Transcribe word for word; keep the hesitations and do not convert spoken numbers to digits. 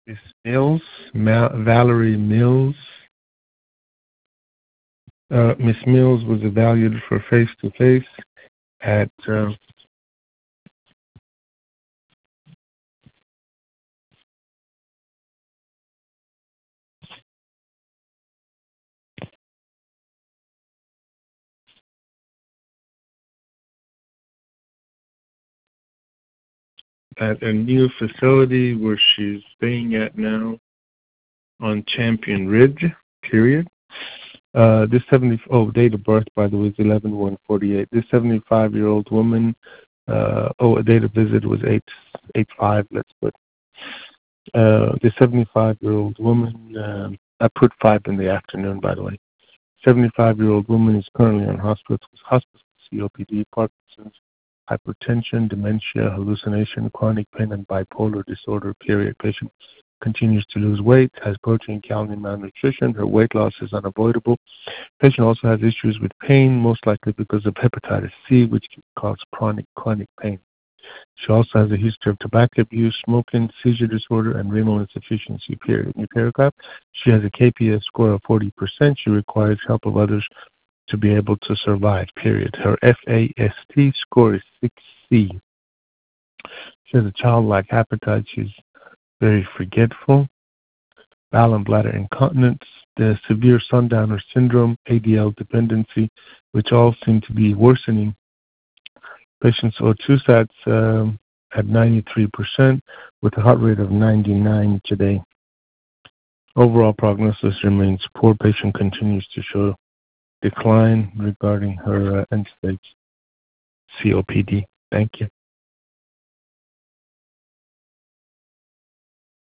Miss Mills, Ma- Valerie Mills. Uh, Miss Mills was evaluated for face-to-face at uh, at a new facility where she's staying at now on Champion Ridge, period. Uh, this seventy oh date of birth, by the way, is eleven one forty-eight. This seventy-five-year-old woman, uh, oh, a date of visit was eight eight five. Let's put uh, the seventy-five-year-old woman. Um, I put five in the afternoon, by the way. seventy-five-year-old woman is currently on hospital hospital C O P D, Parkinson's, hypertension, dementia, hallucination, chronic pain, and bipolar disorder. Period. Patient continues to lose weight, has protein, calorie malnutrition. Her weight loss is unavoidable. Patient also has issues with pain, most likely because of hepatitis C, which can cause chronic chronic pain. She also has a history of tobacco abuse, smoking, seizure disorder, and renal insufficiency. Period. New paragraph. She has a K P S score of forty percent. She requires help of others to be able to survive. Period. Her F A S T score is six C. She has a childlike appetite. She's very forgetful. Bowel and bladder incontinence, the severe sundowner syndrome, A D L dependency, which all seem to be worsening. Patient's O two sats um, at ninety-three percent with a heart rate of ninety-nine today. Overall prognosis remains poor. Patient continues to show decline regarding her uh, end-stage C O P D. Thank you.